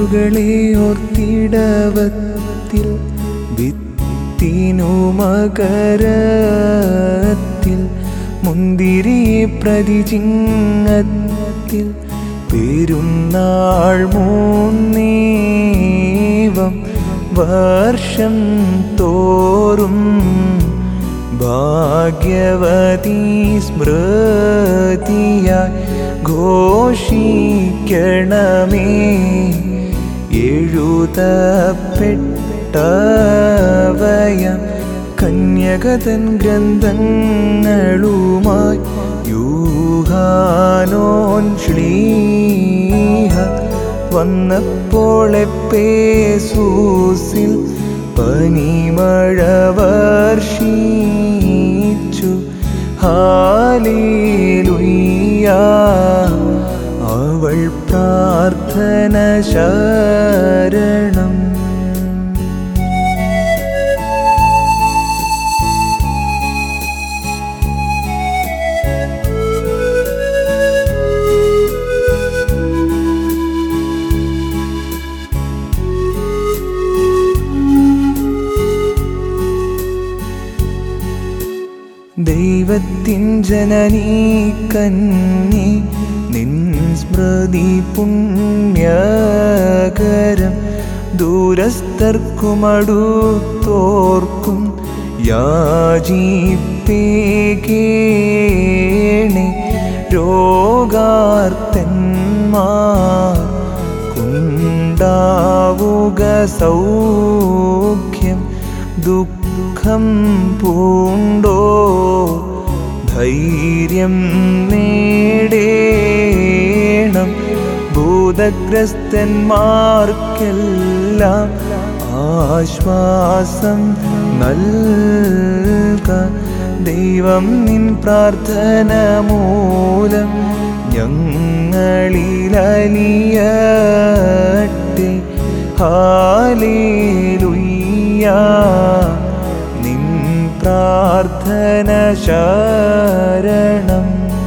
വിത്തുകളെ ഓർത്തിടവത്തിൽ വിത്തിനു മകരത്തിൽ മുന്തിരിയെ പ്രതിചിങ്ങത്തിൽ പെരുന്നാൾ മൂന്നേവം വർഷം തോറും ഭാഗ്യവതി സ്മൃതിയായി ഘോഷിക്കണമേ. എഴുതപ്പെട്ടവയം കന്യകതൻ ഗ്രന്ഥങ്ങളുമായി യൂഹാനോൻ ശ്ലീഹ വന്നപ്പോൾ എപ്പേസൂസിൽ പനിമഴ വർഷിച്ചു. ഹല്ലേലൂയ, അവൾ പ്രാർത്ഥന ശരണം. ദൈവത്തിൻ ജനനീ കന്യേ, നിൻ സ്മൃതി പുണ്യകരം. ദൂരസ്ഥർക്കും അടുത്തോർക്കും യാചിപ്പേകേണേ. രോഗാർത്തന്മാർക്കുണ്ടാവുക സൗഖ്യം. ദുഃഖം പൂണ്ടോ ധൈര്യം നേടേണം. ഭൂതഗ്രസ്തന്മാർക്കെല്ലാം ആശ്വാസം നൽക. ദൈവം നിൻ പ്രാർത്ഥന മൂലം ഞങ്ങളിലലിയട്ടെ. ഹല്ലേലൂയ, നിൻ പ്രാർത്ഥന ശരണം.